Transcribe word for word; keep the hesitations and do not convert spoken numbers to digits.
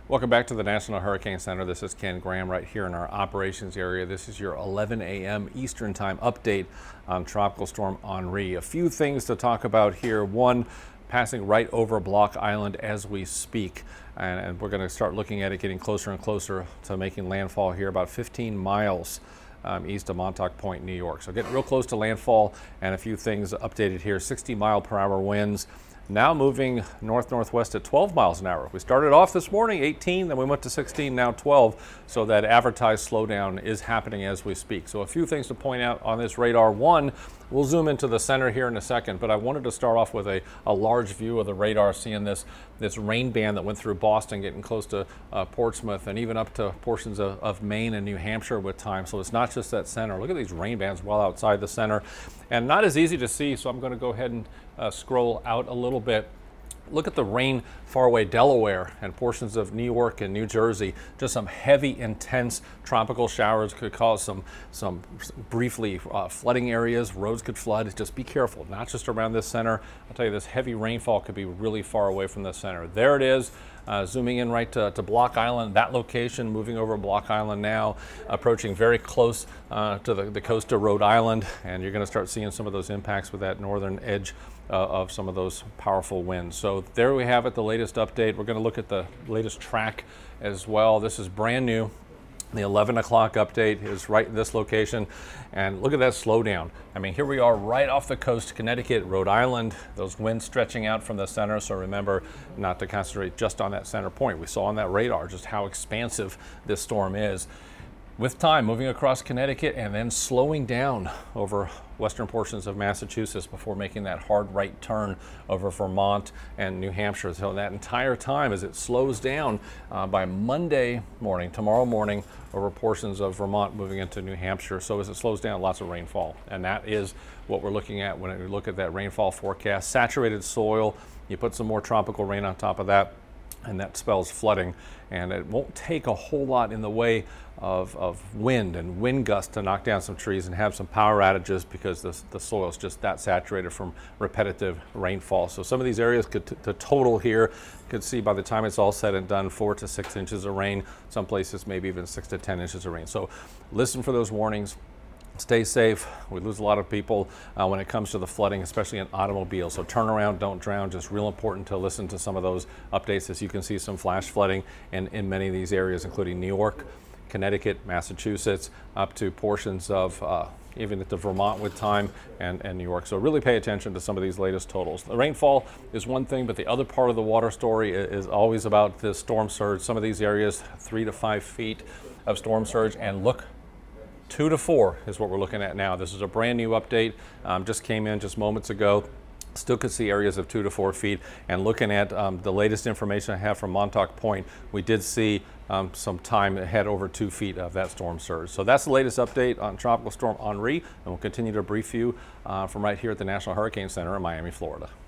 Welcome back to the National Hurricane Center. This is Ken Graham right here in our operations area. This is your eleven a m Eastern Time update on Tropical Storm Henri. A few things to talk about here. One, passing right over Block Island as we speak. And, and we're going to start looking at it getting closer and closer to making landfall here about fifteen miles um, east of Montauk Point, New York. So getting real close to landfall, and a few things updated here. sixty mile per hour winds. Now moving north-northwest at twelve miles an hour. We started off this morning eighteen, then we went to sixteen, now twelve. So that advertised slowdown is happening as we speak. So a few things to point out on this radar. One, we'll zoom into the center here in a second, but I wanted to start off with a, a large view of the radar, seeing this, this rain band that went through Boston, getting close to uh, Portsmouth, and even up to portions of, of Maine and New Hampshire with time. So it's not just that center. Look at these rain bands well outside the center, and not as easy to see, so I'm going to go ahead and uh, scroll out a little bit. Look at the rain far away Delaware and portions of New York and New Jersey. Just some heavy, intense tropical showers could cause some, some briefly uh, flooding areas. Roads could flood. Just be careful, not just around this center. I'll tell you, this heavy rainfall could be really far away from the center. There it is, uh, zooming in right to, to Block Island. That location, moving over Block Island now, approaching very close uh, to the, the coast of Rhode Island. And you're going to start seeing some of those impacts with that northern edge Uh, of some of those powerful winds. So there we have it, the latest update. We're going to look at the latest track as well. This is brand new. The eleven o'clock update is right in this location, and look at that slowdown. I mean, here we are right off the coast, Connecticut, Rhode Island, those winds stretching out from the center. So remember not to concentrate just on that center point. We saw on that radar just how expansive this storm is. With time, moving across Connecticut and then slowing down over western portions of Massachusetts before making that hard right turn over Vermont and New Hampshire. So that entire time, as it slows down uh, by Monday morning, tomorrow morning, over portions of Vermont moving into New Hampshire. So as it slows down, lots of rainfall. And that is what we're looking at when we look at that rainfall forecast. Saturated soil, you put some more tropical rain on top of that, and that spells flooding. And it won't take a whole lot in the way of, of wind and wind gusts to knock down some trees and have some power outages, because the, the soil is just that saturated from repetitive rainfall. So some of these areas could, the total here, could see by the time it's all said and done, four to six inches of rain. Some places maybe even six to ten inches of rain. So listen for those warnings. Stay safe. We lose a lot of people uh, when it comes to the flooding, especially in automobiles. So turn around, don't drown. Just real important to listen to some of those updates, as you can see some flash flooding in, in many of these areas, including New York, Connecticut, Massachusetts, up to portions of uh, even at the Vermont with time, and, and New York. So really pay attention to some of these latest totals. The rainfall is one thing, but the other part of the water story is, is always about this storm surge. Some of these areas, three to five feet of storm surge, and look, Two to four is what we're looking at now. This is a brand new update, um, just came in just moments ago. Still could see areas of two to four feet. And looking at um, the latest information I have from Montauk Point, we did see um, some time ahead over two feet of that storm surge. So that's the latest update on Tropical Storm Henri, and we'll continue to brief you uh, from right here at the National Hurricane Center in Miami, Florida.